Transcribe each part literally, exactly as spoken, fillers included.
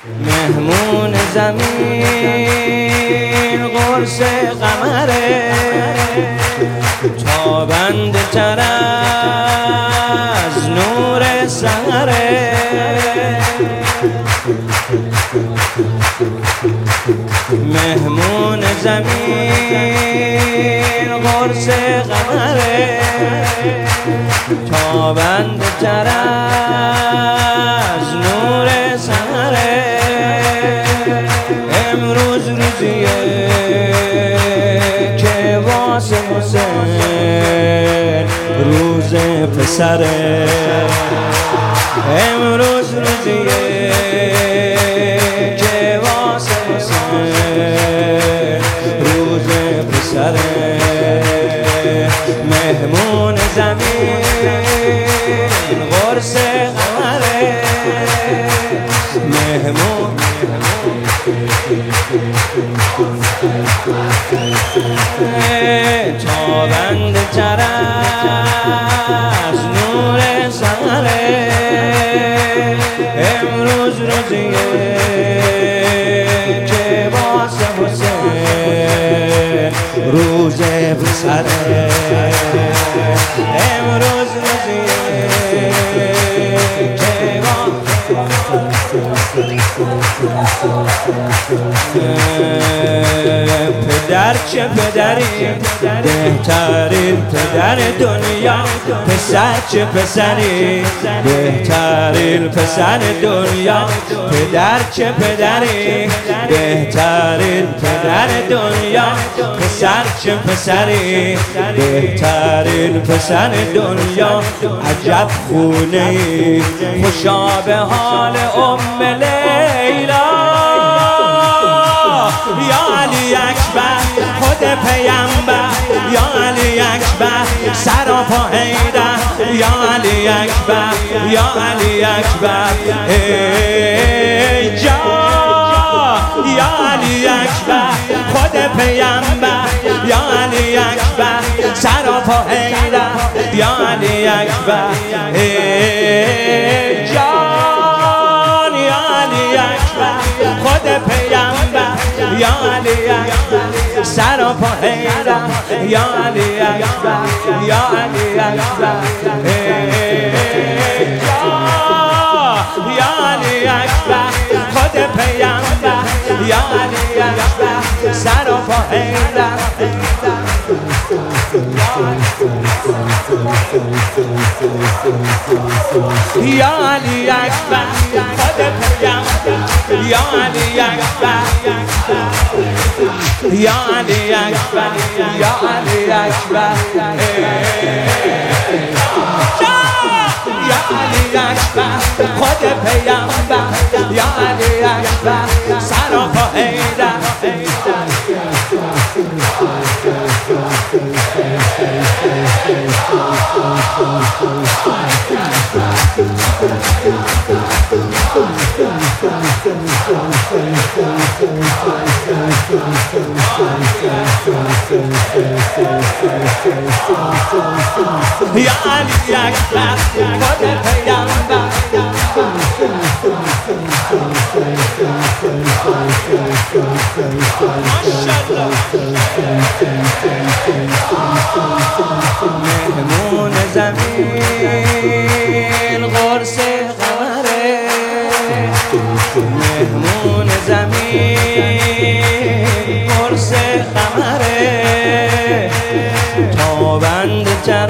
مهمون زمین قرص قمره، تابنده تر از نور سحره. مهمون زمین قرص قمره، تابنده تر از نور سحره. امروز روزیه که واسه حسین روز پسره. امروز روزیه که واسه حسین روز پسره. مهمون زمین قرص قمره، مهمون تابنده تر از نور سحره. امروز روزیه که واسه حسین روز پسره. امروز روزیه که پدر چه پدری، بهترین پدر دنیا. پسر چه پسری، بهترین پسر دنیا. پدر چه پدری، بهترین پدر دنیا. پسر چه پسری، بهترین پسر دنیا. عجب خونه ای خوشا به حال ام لیلا. یا علی اکبر خود پیامبر، یا علی اکبر سراپا حیدر. یا علی اکبر، یا علی اکبر ای جان. یا علی اکبر خود پیامبر، یا علی اکبر سراپا حیدر. یا علی اکبر ای جان. یا علی اکبر خود پیامبر، یا علی اکبر سراپا حیدر. یا علی اکبر، یا علی اکبر ای جان. یا علی اکبر خود پیامبر، یا علی اکبر سراپا حیدر. یا علی اکبر خود پیامبر، یا علی اکبر، یا علی اکبر، یا علی اکبر یا علی اکبر خود پیامبر، یا علی اکبر سراپا حیدر. یا علی اکبر خود پیامبر، مهمون زمین قرص قمره. مهمون زمین قرص قمره، تابنده تر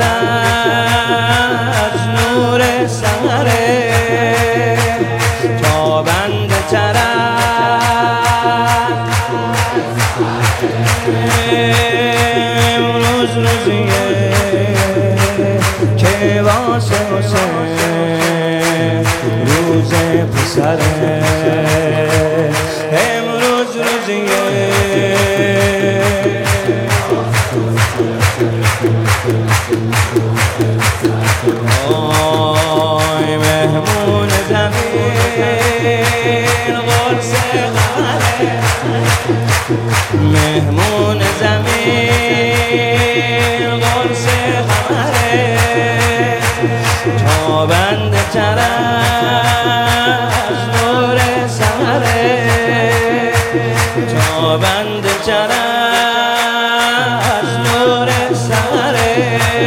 از نور سحره. تابنده تر امروز روزیه که واسه حسین روز پسره. امروز روزیه آی مهمون زمین قرص قمره. مهمون زمین قرص قمره، تابنده تر از نور سحره. تابنده تر از نور سره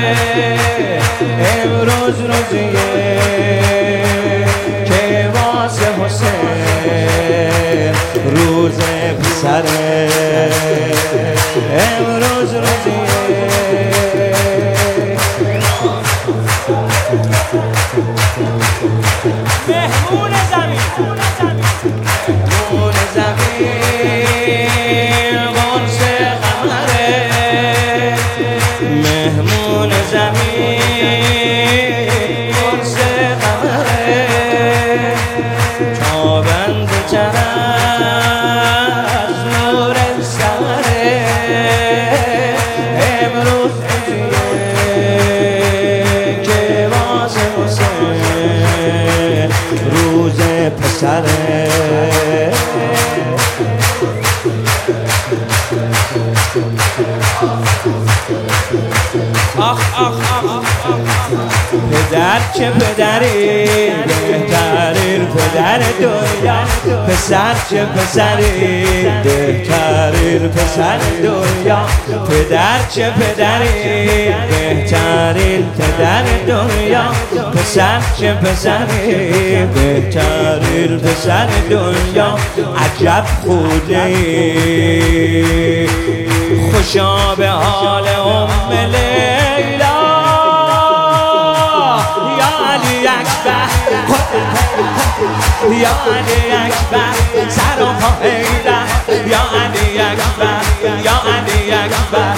امروز روزیه که واسه حسین روز پسره امروز روزیه مهمون زمین مهمون زمین قرص قمره مهمون زمین قرص قمره تابنده تر از نور سره امروز روزیه که واسه حسین روز پسره آخ آخ آخ پدر چه پدری بهترین پدر دنیا پسر چه پسری بهترین پسر دنیا پدر چه پدری بهترین پدر دنیا پسر چه پسری بهترین پسر دنیا عجب خوده ای خوشا به حال ام لیلا یا علی اکبر یا علی اکبر سر و پا حیدر یا علی اکبر یا علی اکبر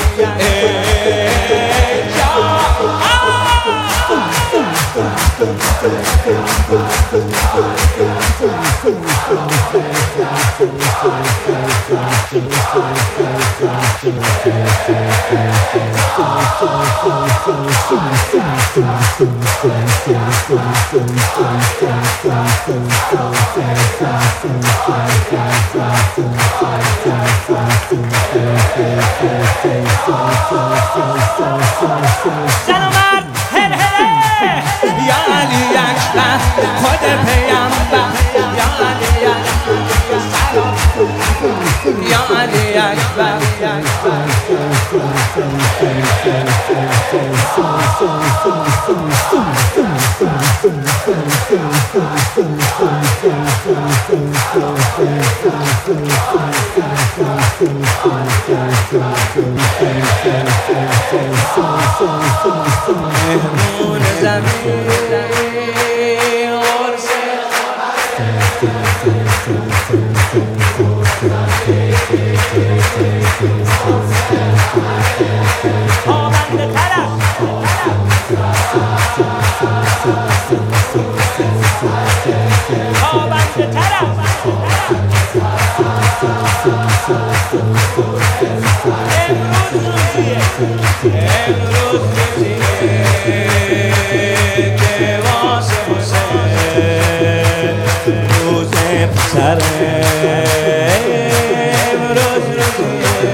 سلامت هل هله یا علی اکبر خود پیامبر یا علی اکبر یا علی اکبر مهمون زمین قرص تابنده تر تابنده تر امروز روزیه امروز روزیه که واسه حسین روز پسره امروز روزیه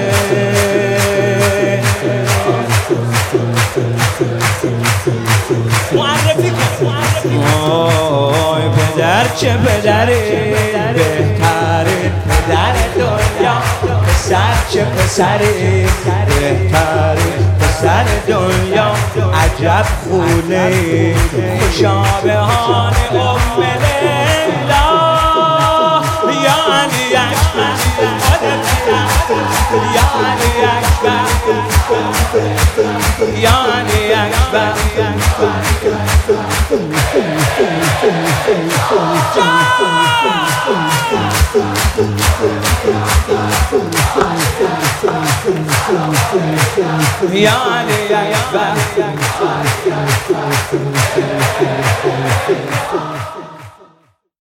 معرفی کن وای پدر چه پدری بهترین پدر دنیا پسر چه پسری بهترین پسر دنیا عجب خونه ای خوشا به حال ام لیلا یا علی اکبر یا علی اکبر یا علی اکبر یا علی اکبر